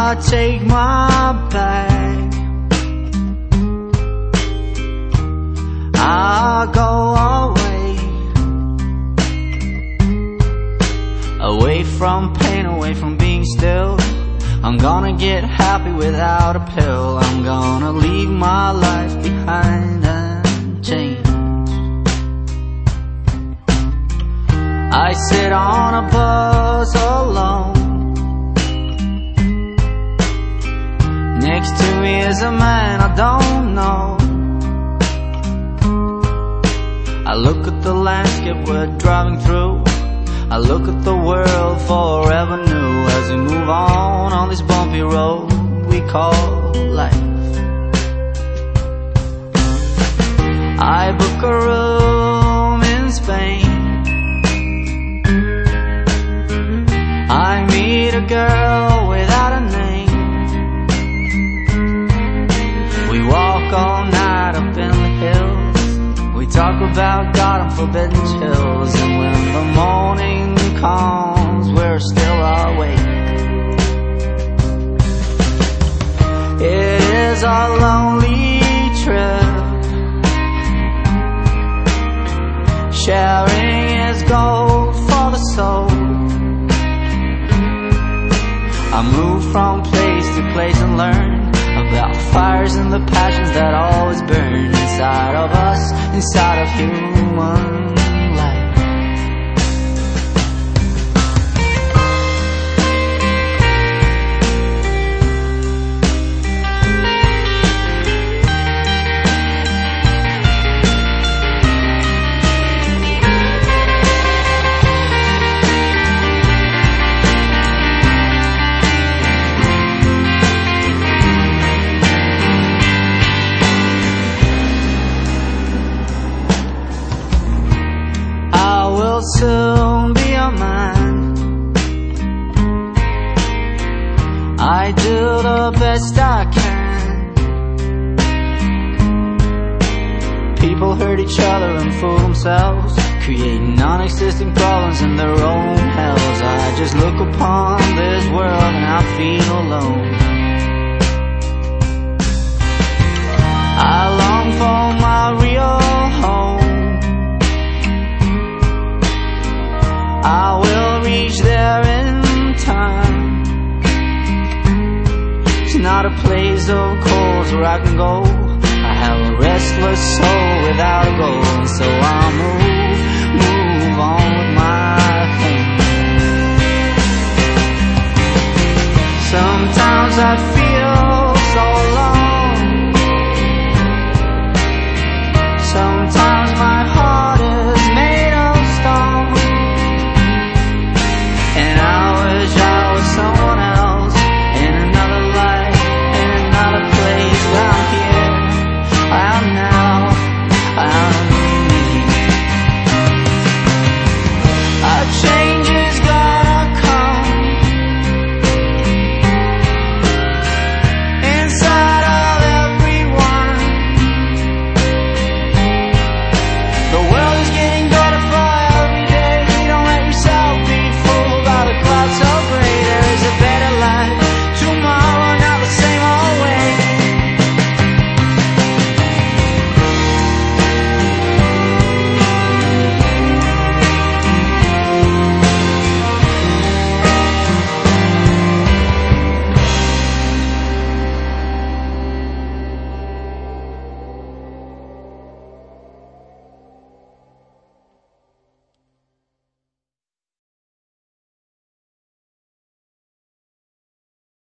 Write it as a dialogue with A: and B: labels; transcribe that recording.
A: I take my bag, I go away from pain, away from being still. I'm gonna get happy without a pill. I'm gonna leave my life behind and change. I sit on a bus alone. Next to me is a man I don't know. I look at the landscape we're driving through. I look at the world forever new as we move on this bumpy road we call life. I book a room in Spain. I meet a girl without a name. We walk all night up in the hills. We talk about God and forbidden chills. And when the morning comes, we're still awake. It is a lonely trip. Sharing is gold for the soul. I move from place to place and learn about the fires and the passions that always burn inside of us, inside of human life. Soon be a man. I do the best I can. People hurt each other and fool themselves, creating non-existent problems in their own hells. I just look upon this world and I feel alone. I long for my real home. I will reach there in time. It's not a place of course where I can go. I have a restless soul without a goal, and so I move on with my thing. Sometimes I feel